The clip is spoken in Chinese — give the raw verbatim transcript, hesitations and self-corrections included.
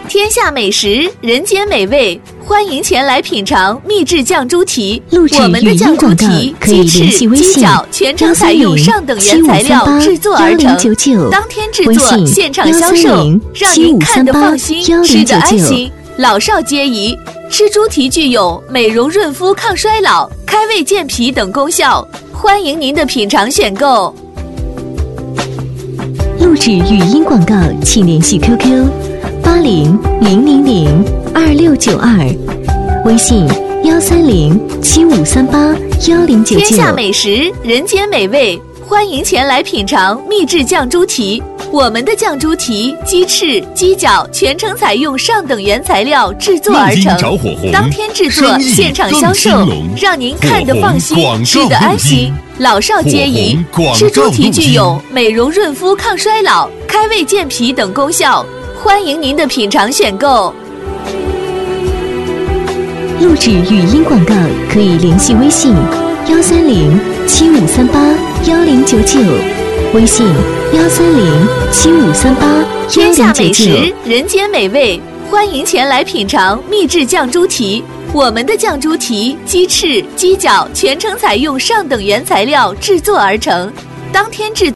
天下美食，人间美味，欢迎前来品尝秘制酱猪蹄。 录制我们的酱猪蹄、鸡翅、鸡脚全程采用上等原材料制作而成，当天制作，现场销售，让您看得放心，吃得安心，老少皆宜。吃猪蹄具有美容润肤、抗衰老、开胃健脾等功效，欢迎您的品尝选购。 录制语音广告，请联系 Q Q 八零零零零二六九二，微信幺三零七五三八幺零九九。 天下美食，人间美味，欢迎前来品尝秘制酱猪蹄。我们的酱猪蹄、鸡翅、鸡脚全程采用上等原材料制作而成，当天制作，现场销售，让您看得放心，吃得安心，老少皆宜。吃猪蹄具有美容润肤、抗衰老、开胃健脾等功效，欢迎您的品尝选购。 录制语音广告可以联系微信幺三零七五三八幺零九九，微信幺三零七五三八幺零九九。 天下美食，人间美味，欢迎前来品尝秘制酱猪蹄。我们的酱猪蹄、鸡翅、鸡脚全程采用上等原材料制作而成，当天制